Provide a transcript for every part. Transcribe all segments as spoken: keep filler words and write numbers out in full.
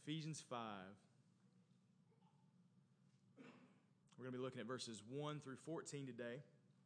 Ephesians five. We're going to be looking at verses one through fourteen today.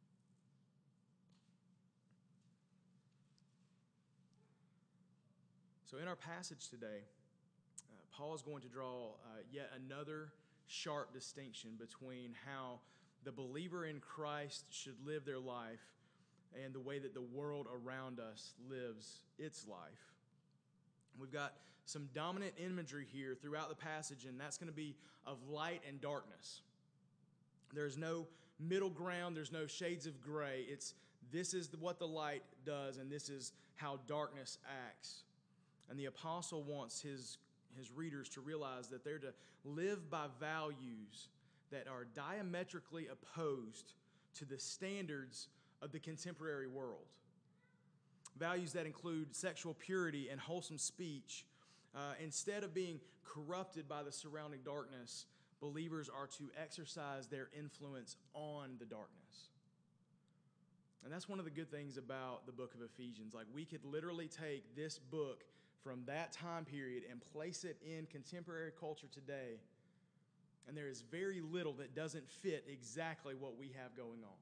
So in our passage today, uh, Paul is going to draw uh, yet another sharp distinction between how the believer in Christ should live their life and the way that the world around us lives its life. We've got some dominant imagery here throughout the passage, and that's going to be of light and darkness. There's no middle ground. There's no shades of gray. It's this is what the light does, and this is how darkness acts. And the apostle wants his, his readers to realize that they're to live by values that are diametrically opposed to the standards of the contemporary world. Values that include sexual purity and wholesome speech. Uh, instead of being corrupted by the surrounding darkness, believers are to exercise their influence on the darkness. And that's one of the good things about the book of Ephesians. Like, we could literally take this book from that time period and place it in contemporary culture today, and there is very little that doesn't fit exactly what we have going on.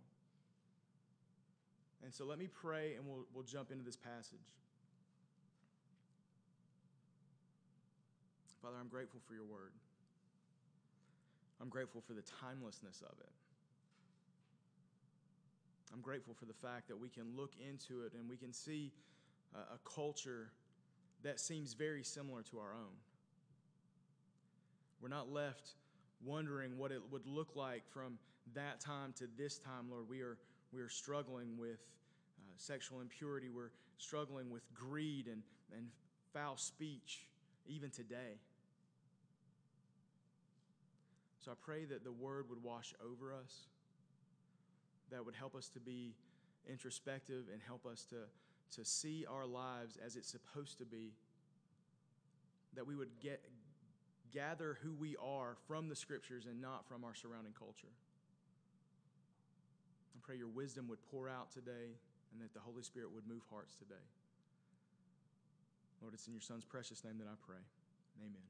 And so let me pray, and we'll, we'll jump into this passage. Father, I'm grateful for your word. I'm grateful for the timelessness of it. I'm grateful for the fact that we can look into it and we can see a, a culture that seems very similar to our own. We're not left wondering what it would look like from that time to this time, Lord. We are, we are struggling with uh, sexual impurity. We're struggling with greed and, and foul speech even today. So I pray that the word would wash over us, that would help us to be introspective and help us to, to see our lives as it's supposed to be, that we would get gather who we are from the Scriptures and not from our surrounding culture. I pray your wisdom would pour out today and that the Holy Spirit would move hearts today. Lord, it's in your Son's precious name that I pray. Amen.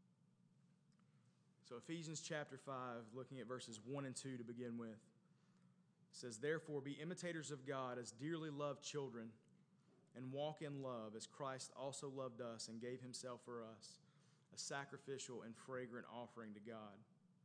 So Ephesians chapter five, looking at verses one and two to begin with, says, "Therefore be imitators of God as dearly loved children, and walk in love as Christ also loved us and gave himself for us, a sacrificial and fragrant offering to God."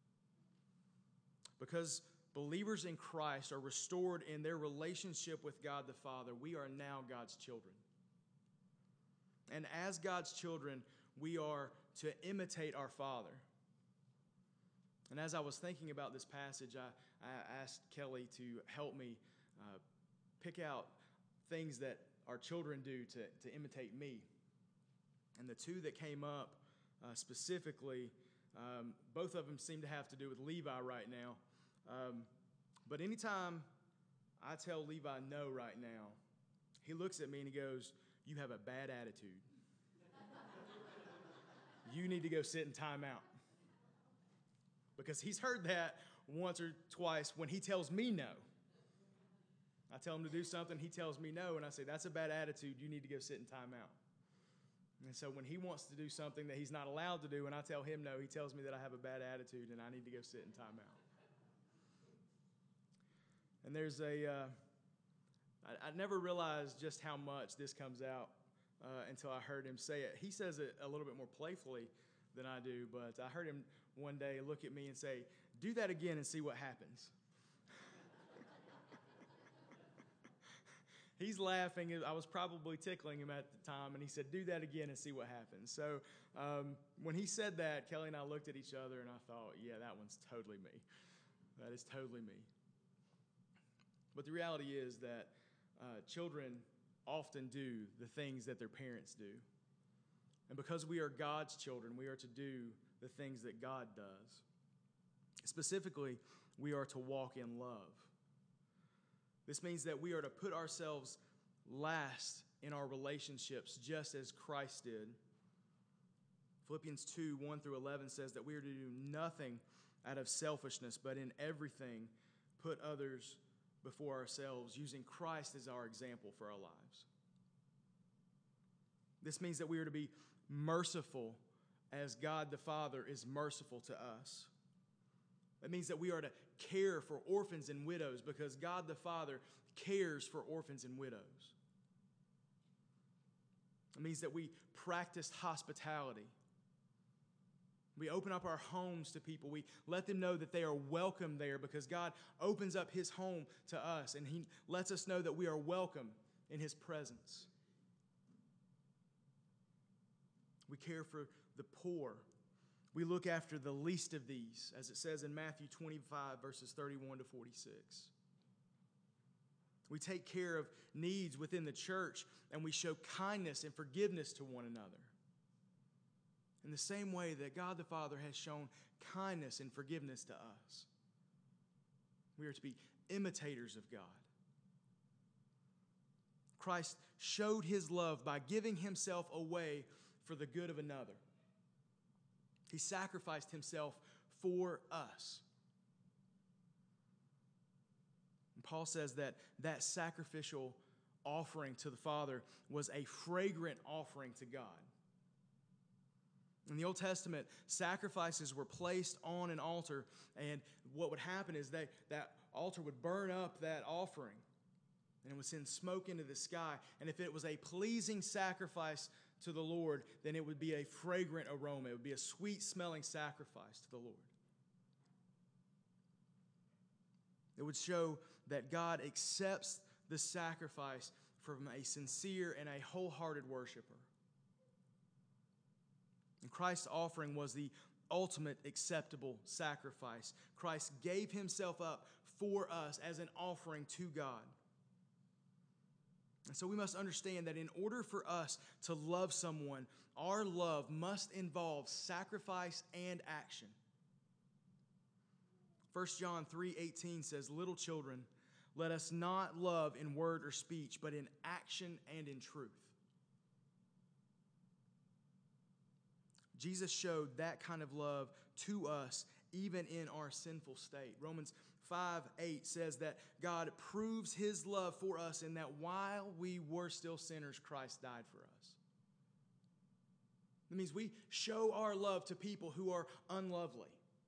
Because believers in Christ are restored in their relationship with God the Father, we are now God's children. And as God's children, we are to imitate our Father. And as I was thinking about this passage, I, I asked Kelly to help me uh, pick out things that our children do to, to imitate me. And the two that came up uh, specifically, um, both of them seem to have to do with Levi right now. Um, but anytime I tell Levi no right now, he looks at me and he goes, "You have a bad attitude. You need to go sit in timeout." Because he's heard that once or twice when he tells me no. I tell him to do something, he tells me no, and I say, "That's a bad attitude. You need to go sit in timeout." And so when he wants to do something that he's not allowed to do, and I tell him no, he tells me that I have a bad attitude and I need to go sit in timeout. And there's a, uh, I, I never realized just how much this comes out uh, until I heard him say it. He says it a little bit more playfully than I do, but I heard him one day look at me and say, "Do that again and see what happens." He's laughing. I was probably tickling him at the time, and he said, "Do that again and see what happens." So um, when he said that, Kelly and I looked at each other, and I thought, yeah, that one's totally me. That is totally me. But the reality is that uh, children often do the things that their parents do. And because we are God's children, we are to do the things that God does. Specifically, we are to walk in love. This means that we are to put ourselves last in our relationships, just as Christ did. Philippians two, one through eleven says that we are to do nothing out of selfishness, but in everything put others before ourselves, using Christ as our example for our lives. This means that we are to be merciful as God the Father is merciful to us. That means that we are to care for orphans and widows because God the Father cares for orphans and widows. It means that we practice hospitality. We open up our homes to people. We let them know that they are welcome there because God opens up His home to us and He lets us know that we are welcome in His presence. We care for the poor. We look after the least of these, as it says in Matthew twenty-five, verses thirty-one to forty-six. We take care of needs within the church, and we show kindness and forgiveness to one another. In the same way that God the Father has shown kindness and forgiveness to us. We are to be imitators of God. Christ showed His love by giving Himself away for the good of another. He sacrificed Himself for us. And Paul says that that sacrificial offering to the Father was a fragrant offering to God. In the Old Testament, sacrifices were placed on an altar, and what would happen is that that altar would burn up that offering, and it would send smoke into the sky. And if it was a pleasing sacrifice to the Lord, then it would be a fragrant aroma. It would be a sweet-smelling sacrifice to the Lord. It would show that God accepts the sacrifice from a sincere and a wholehearted worshiper. And Christ's offering was the ultimate acceptable sacrifice. Christ gave Himself up for us as an offering to God. And so we must understand that in order for us to love someone, our love must involve sacrifice and action. First John three eighteen says, "Little children, let us not love in word or speech, but in action and in truth." Jesus showed that kind of love to us even in our sinful state. Romans five eight says that God proves His love for us in that while we were still sinners, Christ died for us. That means we show our love to people who are unlovely.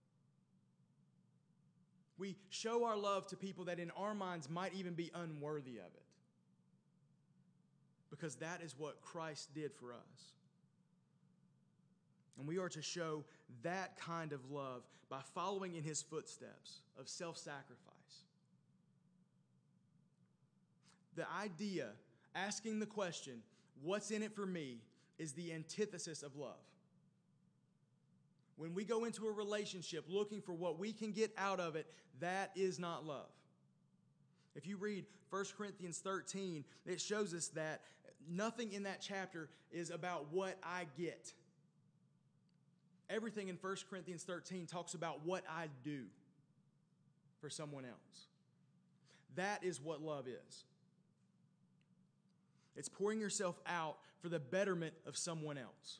We show our love to people that in our minds might even be unworthy of it. Because that is what Christ did for us. And we are to show that kind of love by following in His footsteps of self-sacrifice. The idea, asking the question, what's in it for me, is the antithesis of love. When we go into a relationship looking for what we can get out of it, that is not love. If you read First Corinthians thirteen, it shows us that nothing in that chapter is about what I get. Everything in First Corinthians thirteen talks about what I do for someone else. That is what love is. It's pouring yourself out for the betterment of someone else.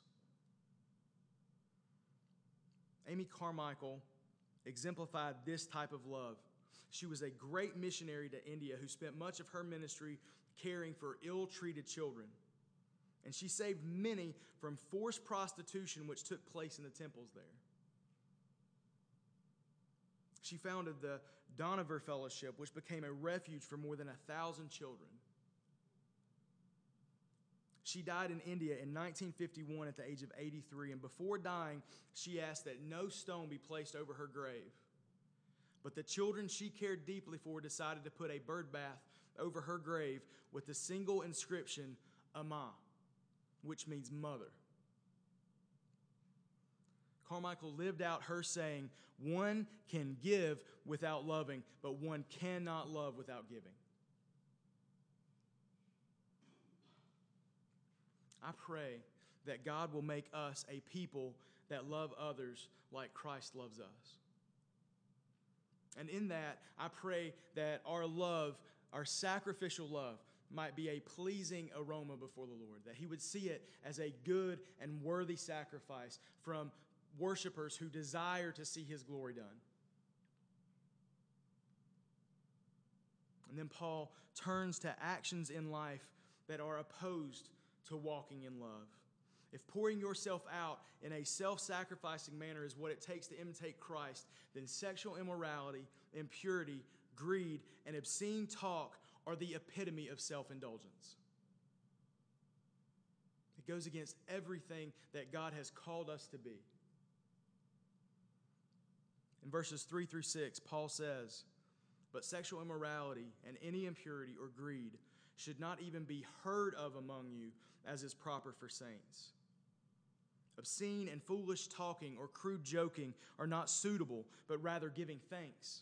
Amy Carmichael exemplified this type of love. She was a great missionary to India who spent much of her ministry caring for ill-treated children. And she saved many from forced prostitution which took place in the temples there. She founded the Dohnavur Fellowship, which became a refuge for more than a thousand children. She died in India in nineteen fifty-one at the age of eighty-three, and before dying, she asked that no stone be placed over her grave. But the children she cared deeply for decided to put a bird bath over her grave with the single inscription, Amma, which means mother. Carmichael lived out her saying, one can give without loving, but one cannot love without giving. I pray that God will make us a people that love others like Christ loves us. And in that, I pray that our love, our sacrificial love, might be a pleasing aroma before the Lord, that He would see it as a good and worthy sacrifice from worshipers who desire to see His glory done. And then Paul turns to actions in life that are opposed to walking in love. if pouring yourself out in a self-sacrificing manner is what it takes to imitate Christ, then sexual immorality, impurity, greed, and obscene talk are the epitome of self-indulgence. It goes against everything that God has called us to be. In verses three through six, Paul says, "But sexual immorality and any impurity or greed should not even be heard of among you, as is proper for saints. Obscene and foolish talking or crude joking are not suitable, but rather giving thanks.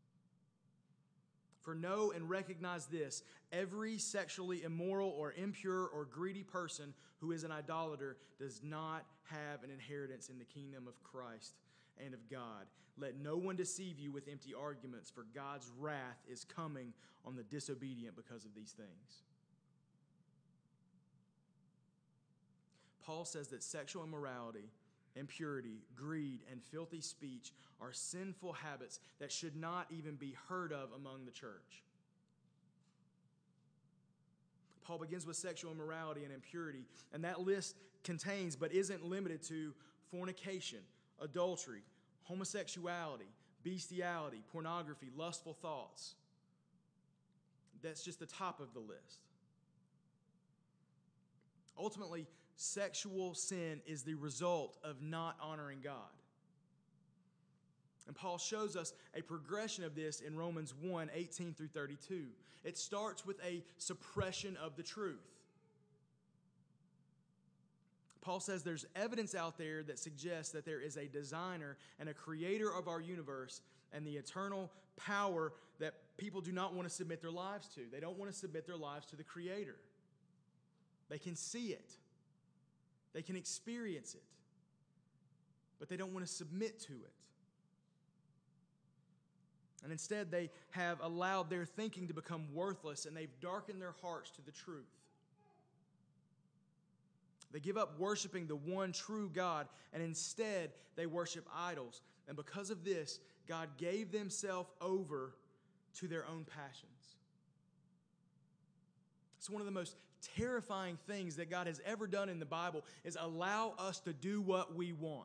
For know and recognize this, every sexually immoral or impure or greedy person who is an idolater does not have an inheritance in the kingdom of Christ and of God. Let no one deceive you with empty arguments, for God's wrath is coming on the disobedient because of these things." Paul says that sexual immorality, impurity, greed, and filthy speech are sinful habits that should not even be heard of among the church. Paul begins with sexual immorality and impurity, and that list contains, but isn't limited to, fornication, adultery, homosexuality, bestiality, pornography, lustful thoughts. That's just the top of the list. Ultimately, sexual sin is the result of not honoring God. And Paul shows us a progression of this in Romans one, eighteen through thirty-two. It starts with a suppression of the truth. Paul says there's evidence out there that suggests that there is a designer and a creator of our universe and the eternal power that people do not want to submit their lives to. They don't want to submit their lives to the creator. They can see it. They can experience it. But they don't want to submit to it. And instead, they have allowed their thinking to become worthless, and they've darkened their hearts to the truth. They give up worshiping the one true God, and instead they worship idols. And because of this, God gave themselves over to their own passions. It's one of the most terrifying things that God has ever done in the Bible is allow us to do what we want.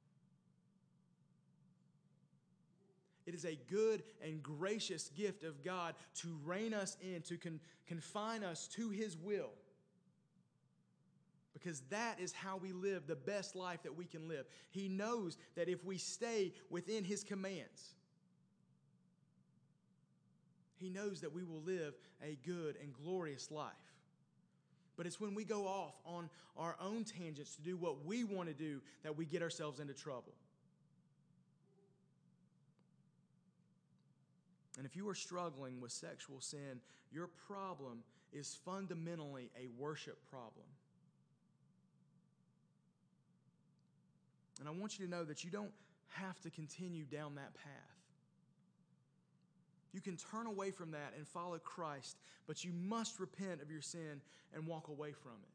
It is a good and gracious gift of God to rein us in, to con- confine us to His will. Because that is how we live the best life that we can live. He knows that if we stay within His commands, He knows that we will live a good and glorious life. But it's when we go off on our own tangents to do what we want to do that we get ourselves into trouble. And if you are struggling with sexual sin, your problem is fundamentally a worship problem. And I want you to know that you don't have to continue down that path. You can turn away from that and follow Christ, but you must repent of your sin and walk away from it.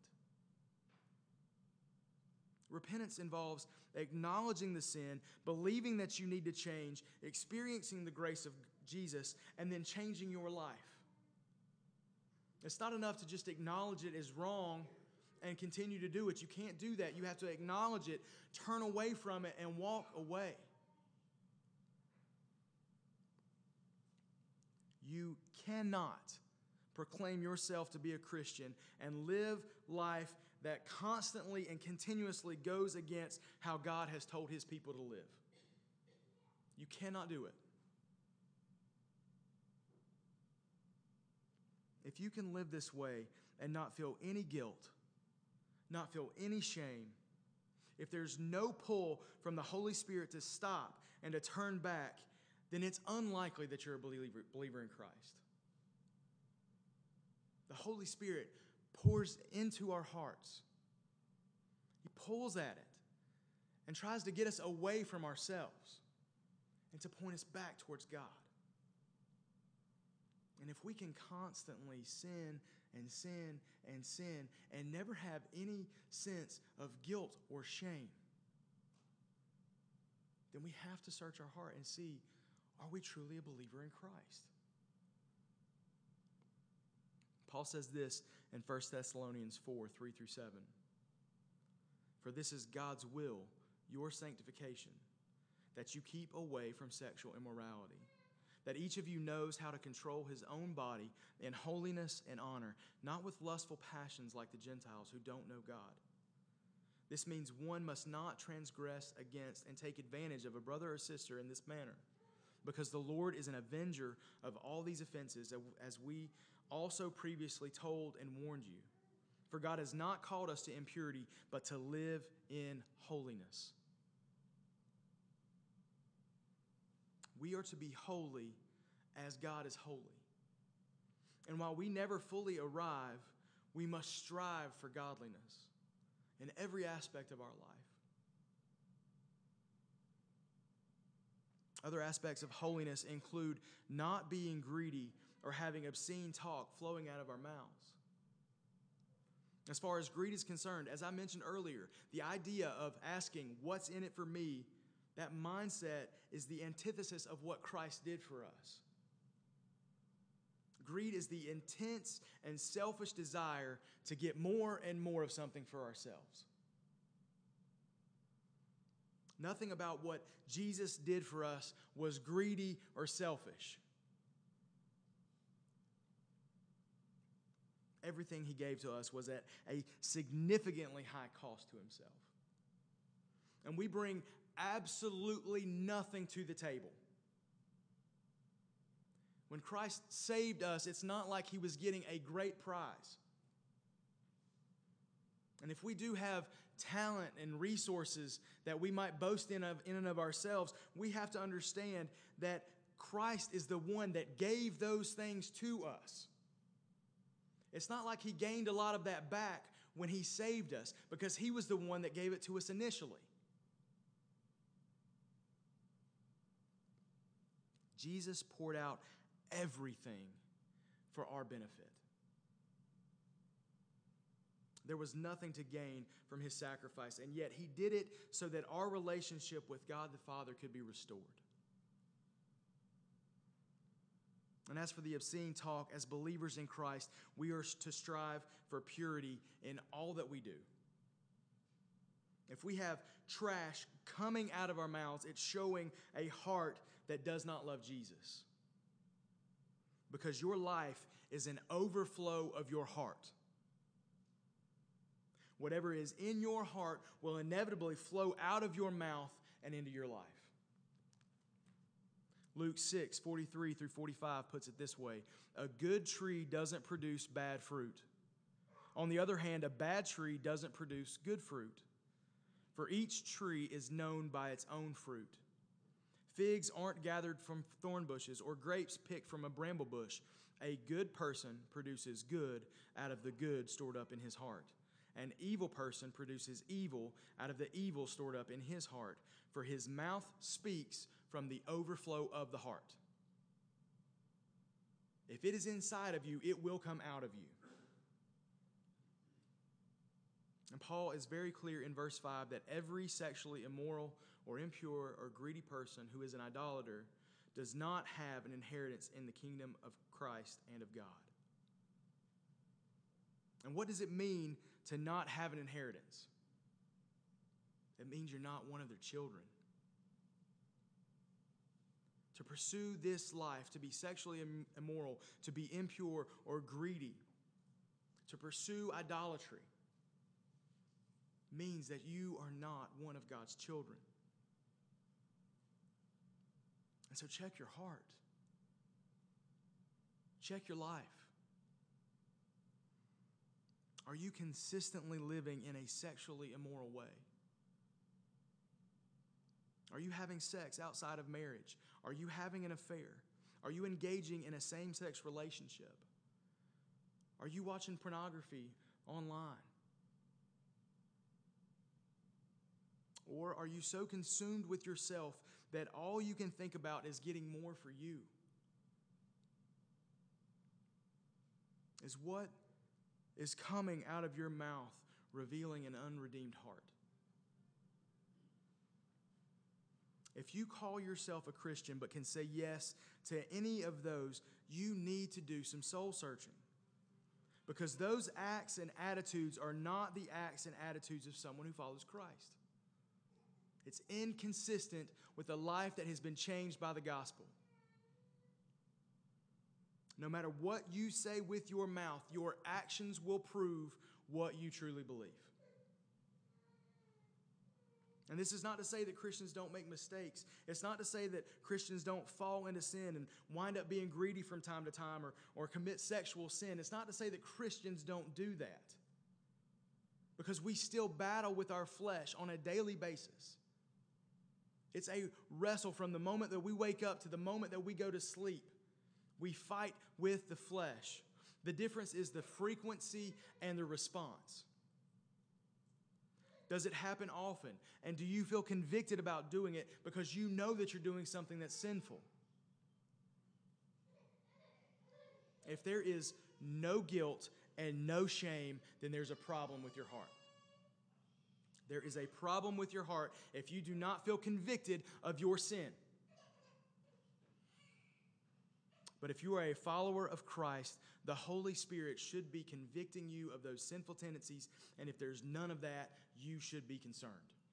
Repentance involves acknowledging the sin, believing that you need to change, experiencing the grace of Jesus, and then changing your life. It's not enough to just acknowledge it as wrong and continue to do it. You can't do that. You have to acknowledge it, turn away from it, and walk away. You cannot proclaim yourself to be a Christian and live life that constantly and continuously goes against how God has told His people to live. You cannot do it. If you can live this way and not feel any guilt, not feel any shame, if there's no pull from the Holy Spirit to stop and to turn back, then it's unlikely that you're a believer, believer in Christ. The Holy Spirit pours into our hearts. He pulls at it and tries to get us away from ourselves and to point us back towards God. And if we can constantly sin and sin and sin and never have any sense of guilt or shame, then we have to search our heart and see, are we truly a believer in Christ? Paul says this in First Thessalonians four, three through seven. For this is God's will, your sanctification, that you keep away from sexual immorality, that each of you knows how to control his own body in holiness and honor, not with lustful passions like the Gentiles who don't know God. This means one must not transgress against and take advantage of a brother or sister in this manner, because the Lord is an avenger of all these offenses, as we also previously told and warned you. For God has not called us to impurity, but to live in holiness. We are to be holy as God is holy. And while we never fully arrive, we must strive for godliness in every aspect of our life. Other aspects of holiness include not being greedy or having obscene talk flowing out of our mouths. As far as greed is concerned, as I mentioned earlier, the idea of asking, what's in it for me, that mindset is the antithesis of what Christ did for us. Greed is the intense and selfish desire to get more and more of something for ourselves. Nothing about what Jesus did for us was greedy or selfish. Everything he gave to us was at a significantly high cost to himself. And we bring absolutely nothing to the table. When Christ saved us, it's not like he was getting a great prize. And if we do have talent and resources that we might boast in, of, in and of ourselves, we have to understand that Christ is the one that gave those things to us. It's not like he gained a lot of that back when he saved us, because he was the one that gave it to us initially. Jesus poured out everything for our benefit. There was nothing to gain from his sacrifice, and yet he did it so that our relationship with God the Father could be restored. And as for the obscene talk, as believers in Christ, we are to strive for purity in all that we do. If we have trash coming out of our mouths, it's showing a heart that does not love Jesus. Because your life is an overflow of your heart. Whatever is in your heart will inevitably flow out of your mouth and into your life. Luke six, forty-three through forty-five puts it this way: a good tree doesn't produce bad fruit. On the other hand, a bad tree doesn't produce good fruit. For each tree is known by its own fruit. Figs aren't gathered from thorn bushes, or grapes picked from a bramble bush. A good person produces good out of the good stored up in his heart. An evil person produces evil out of the evil stored up in his heart. For his mouth speaks from the overflow of the heart. If it is inside of you, it will come out of you. And Paul is very clear in verse five that every sexually immoral or impure or greedy person who is an idolater does not have an inheritance in the kingdom of Christ and of God. And what does it mean to not have an inheritance? It means you're not one of their children. To pursue this life, to be sexually immoral, to be impure or greedy, to pursue idolatry, means that you are not one of God's children. And so check your heart. Check your life. Are you consistently living in a sexually immoral way? Are you having sex outside of marriage? Are you having an affair? Are you engaging in a same-sex relationship? Are you watching pornography online? Or are you so consumed with yourself that all you can think about is getting more for you? Is what is coming out of your mouth revealing an unredeemed heart? If you call yourself a Christian but can say yes to any of those, you need to do some soul searching. Because those acts and attitudes are not the acts and attitudes of someone who follows Christ. It's inconsistent with a life that has been changed by the gospel. No matter what you say with your mouth, your actions will prove what you truly believe. And this is not to say that Christians don't make mistakes. It's not to say that Christians don't fall into sin and wind up being greedy from time to time or, or commit sexual sin. It's not to say that Christians don't do that. Because we still battle with our flesh on a daily basis. It's a wrestle from the moment that we wake up to the moment that we go to sleep. We fight with the flesh. The difference is the frequency and the response. Does it happen often? And do you feel convicted about doing it because you know that you're doing something that's sinful? If there is no guilt and no shame, then there's a problem with your heart. There is a problem with your heart if you do not feel convicted of your sin. But if you are a follower of Christ, the Holy Spirit should be convicting you of those sinful tendencies, and if there's none of that, you should be concerned.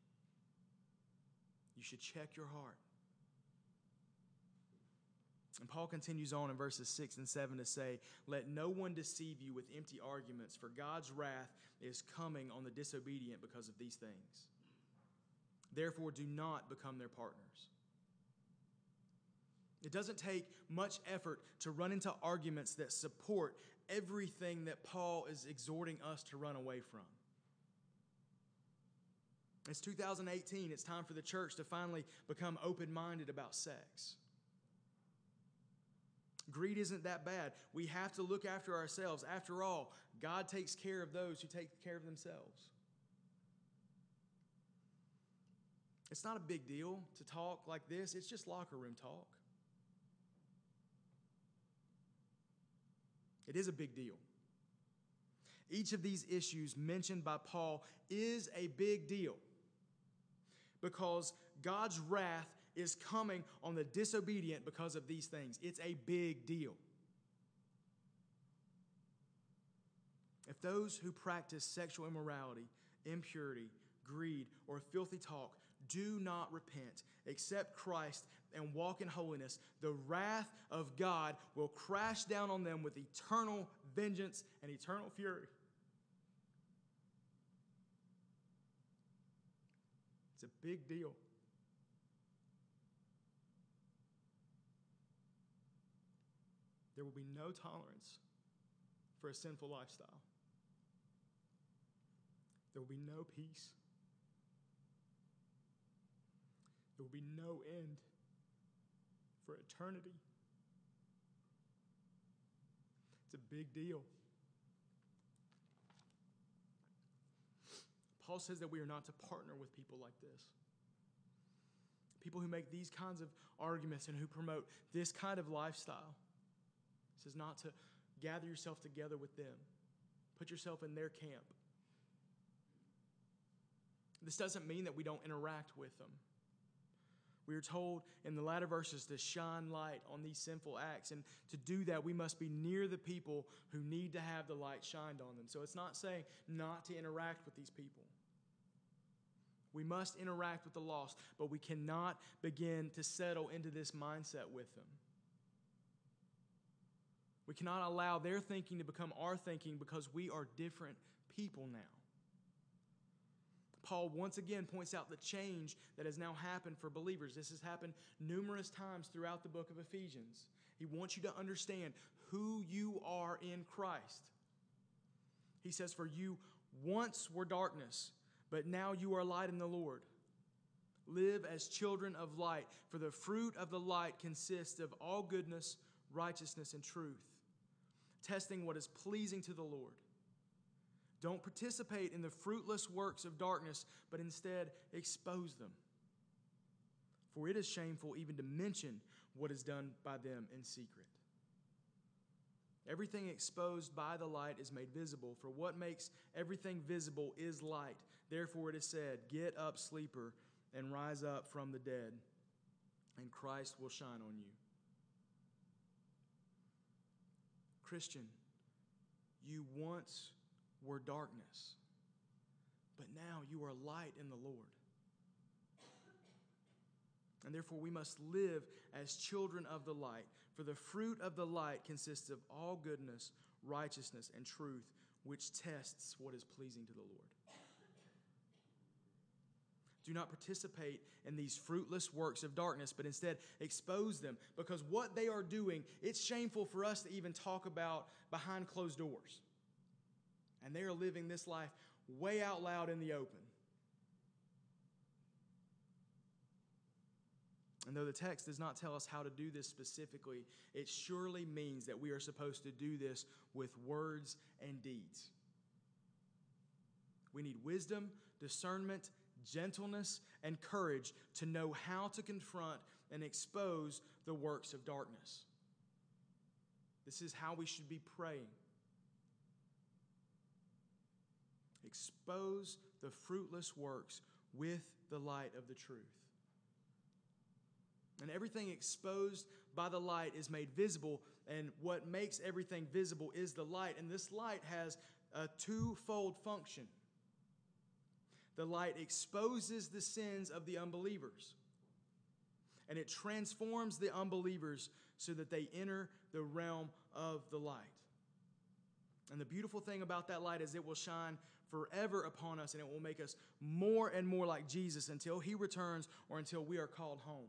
You should check your heart. And Paul continues on in verses six and seven to say, "Let no one deceive you with empty arguments, for God's wrath is coming on the disobedient because of these things. Therefore, do not become their partners." It doesn't take much effort to run into arguments that support everything that Paul is exhorting us to run away from. It's two thousand eighteen. It's time for the church to finally become open-minded about sex. Greed isn't that bad. We have to look after ourselves. After all, God takes care of those who take care of themselves. It's not a big deal to talk like this. It's just locker room talk. It is a big deal. Each of these issues mentioned by Paul is a big deal because God's wrath is coming on the disobedient because of these things. It's a big deal. If those who practice sexual immorality, impurity, greed, or filthy talk do not repent, accept Christ, and walk in holiness, the wrath of God will crash down on them with eternal vengeance and eternal fury. It's a big deal. There will be no tolerance for a sinful lifestyle. There will be no peace. There will be no end for eternity. It's a big deal. Paul says that we are not to partner with people like this. People who make these kinds of arguments and who promote this kind of lifestyle. He says not to gather yourself together with them. Put yourself in their camp. This doesn't mean that we don't interact with them. We are told in the latter verses to shine light on these sinful acts. And to do that, we must be near the people who need to have the light shined on them. So it's not saying not to interact with these people. We must interact with the lost, but we cannot begin to settle into this mindset with them. We cannot allow their thinking to become our thinking because we are different people now. Paul once again points out the change that has now happened for believers. This has happened numerous times throughout the book of Ephesians. He wants you to understand who you are in Christ. He says, "For you once were darkness, but now you are light in the Lord. Live as children of light, for the fruit of the light consists of all goodness, righteousness, and truth, testing what is pleasing to the Lord. Don't participate in the fruitless works of darkness, but instead expose them. For it is shameful even to mention what is done by them in secret. Everything exposed by the light is made visible, for what makes everything visible is light. Therefore it is said, 'Get up, sleeper, and rise up from the dead, and Christ will shine on you.'" Christian, you once were darkness, but now you are light in the Lord. And therefore we must live as children of the light. For the fruit of the light consists of all goodness, righteousness, and truth, which tests what is pleasing to the Lord. Do not participate in these fruitless works of darkness, but instead expose them. Because what they are doing, it's shameful for us to even talk about behind closed doors. And they are living this life way out loud in the open. And though the text does not tell us how to do this specifically, it surely means that we are supposed to do this with words and deeds. We need wisdom, discernment, gentleness, and courage to know how to confront and expose the works of darkness. This is how we should be praying. Expose the fruitless works with the light of the truth. And everything exposed by the light is made visible, and what makes everything visible is the light. And this light has a twofold function. The light exposes the sins of the unbelievers, and it transforms the unbelievers so that they enter the realm of the light. And the beautiful thing about that light is it will shine forever upon us, and it will make us more and more like Jesus until He returns or until we are called home.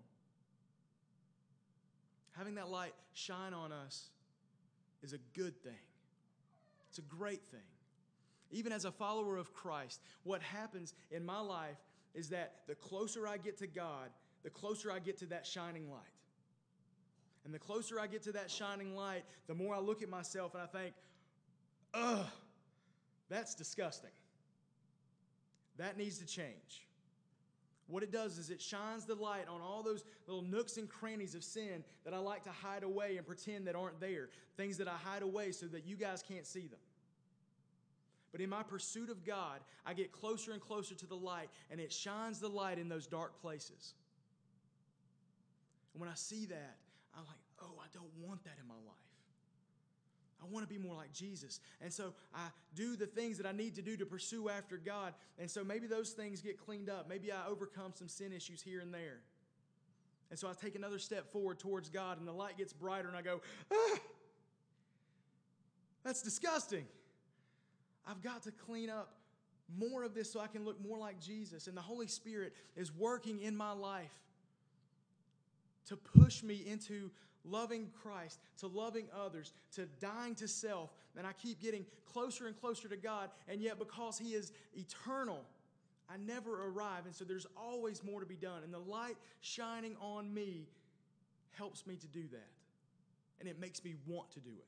Having that light shine on us is a good thing. It's a great thing. Even as a follower of Christ, what happens in my life is that the closer I get to God, the closer I get to that shining light. And the closer I get to that shining light, the more I look at myself and I think, ugh, that's disgusting. That needs to change. What it does is it shines the light on all those little nooks and crannies of sin that I like to hide away and pretend that aren't there. Things that I hide away so that you guys can't see them. But in my pursuit of God, I get closer and closer to the light, and it shines the light in those dark places. And when I see that, I'm like, oh, I don't want that in my life. I want to be more like Jesus. And so I do the things that I need to do to pursue after God. And so maybe those things get cleaned up. Maybe I overcome some sin issues here and there. And so I take another step forward towards God, and the light gets brighter, and I go, ah, that's disgusting. I've got to clean up more of this so I can look more like Jesus. And the Holy Spirit is working in my life to push me into loving Christ, to loving others, to dying to self. And I keep getting closer and closer to God. And yet because He is eternal, I never arrive. And so there's always more to be done. And the light shining on me helps me to do that. And it makes me want to do it.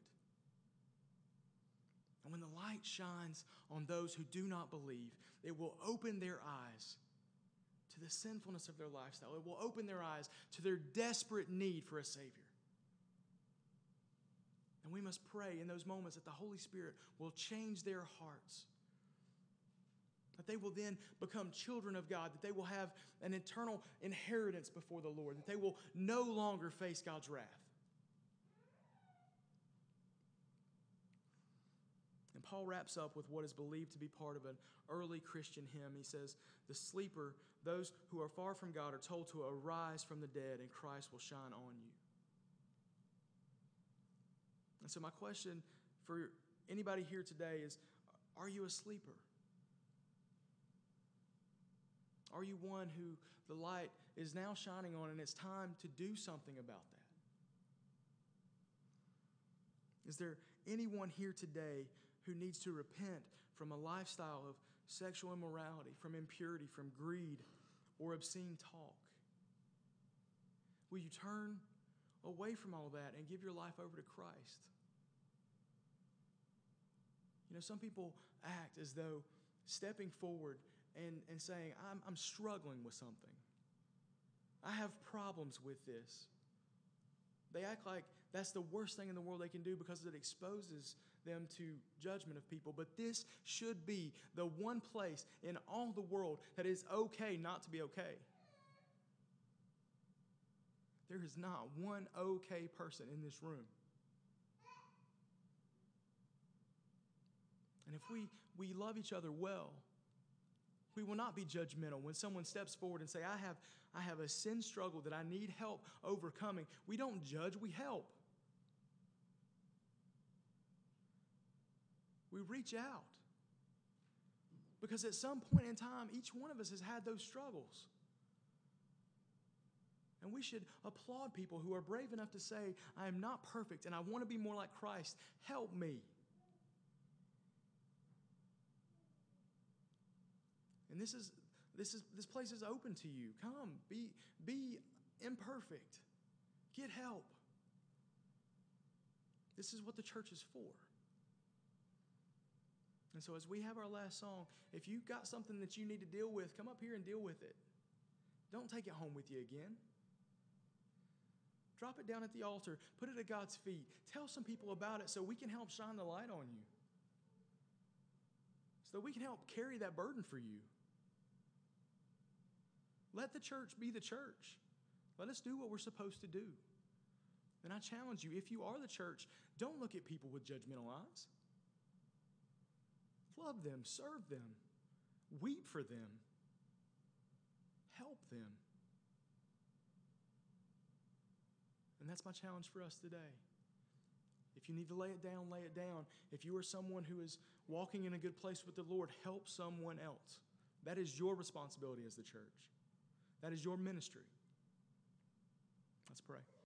And when the light shines on those who do not believe, it will open their eyes to the sinfulness of their lifestyle. It will open their eyes to their desperate need for a Savior. And we must pray in those moments that the Holy Spirit will change their hearts. That they will then become children of God. That they will have an eternal inheritance before the Lord. That they will no longer face God's wrath. And Paul wraps up with what is believed to be part of an early Christian hymn. He says, the sleeper, those who are far from God, are told to arise from the dead, and Christ will shine on you. And so my question for anybody here today is, are you a sleeper? Are you one who the light is now shining on, and it's time to do something about that? Is there anyone here today who needs to repent from a lifestyle of sexual immorality, from impurity, from greed, or obscene talk? Will you turn away from all that and give your life over to Christ? You know, some people act as though stepping forward and, and saying, I'm, I'm struggling with something. I have problems with this. They act like that's the worst thing in the world they can do because it exposes them to judgment of people. But this should be the one place in all the world that is okay not to be okay. There is not one okay person in this room. And if we, we love each other well, we will not be judgmental when someone steps forward and say, I have, I have a sin struggle that I need help overcoming. We don't judge, we help. We reach out. Because at some point in time, each one of us has had those struggles. And we should applaud people who are brave enough to say, I am not perfect and I want to be more like Christ. Help me. And this is this is this place is open to you. Come, be be imperfect. Get help. This is what the church is for. And so as we have our last song, if you've got something that you need to deal with, come up here and deal with it. Don't take it home with you again. Drop it down at the altar. Put it at God's feet. Tell some people about it so we can help shine the light on you. So we can help carry that burden for you. Let the church be the church. Let us do what we're supposed to do. And I challenge you, if you are the church, don't look at people with judgmental eyes. Love them, serve them, weep for them, help them. And that's my challenge for us today. If you need to lay it down, lay it down. If you are someone who is walking in a good place with the Lord, help someone else. That is your responsibility as the church. That is your ministry. Let's pray.